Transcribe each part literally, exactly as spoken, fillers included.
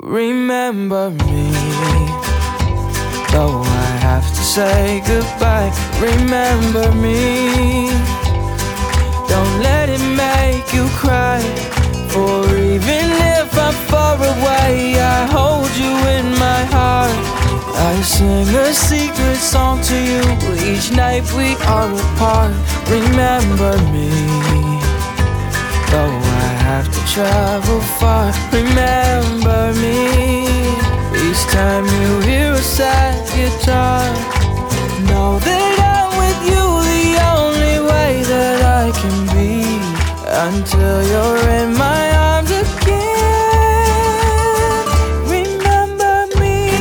remember me. Though I have to say goodbye, remember me. Don't let it make you cry, for even if I'm far away, I hold you in my heart. I sing a secret song to you each night we are apart. Remember me. Though I have to travel far, remember me. Each time you hear a sad guitar, know that I'm with you the only way that I can be, until you're in my arms again. Remember me.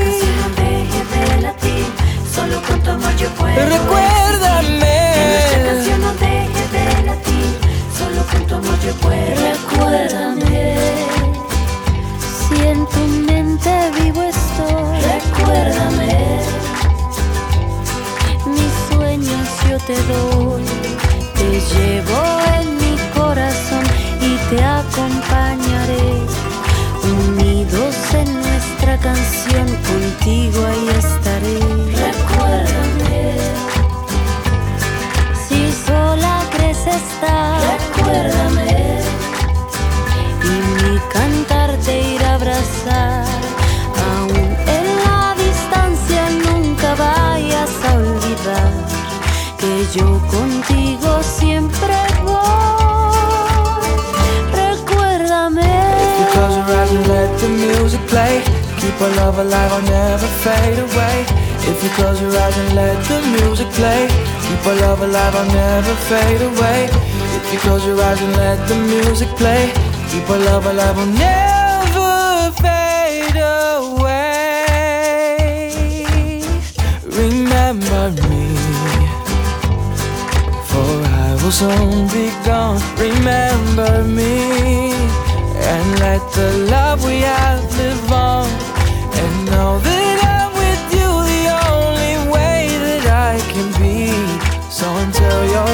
Solo con tu amor yo puedo. Recuérdame. Que nuestra canción no deje de latir. Solo con tu amor yo puedo. Recuérdame. Si en tu mente vivo estoy, recuérdame. Mis sueños yo te doy. Te llevo en mi corazón y te acompañaré. Unidos en nuestra canción, contigo ahí estaré. Recuérdame. Si sola crees estar, recuérdame. Y mi cantar te irá a abrazar. Aún en la distancia nunca vayas a olvidar que yo contigo siempre voy. Recuérdame. If you close your eyes and let the music play, keep our love alive, I'll never fade away. If you close your eyes and let the music play, keep our love alive, I'll never fade away. If you close your eyes and let the music play, keep our love alive, I'll never fade away. Remember me, for I will soon be gone. Remember me, and let the love we have live on. And know that I'm with you the only way that I can be. So until you're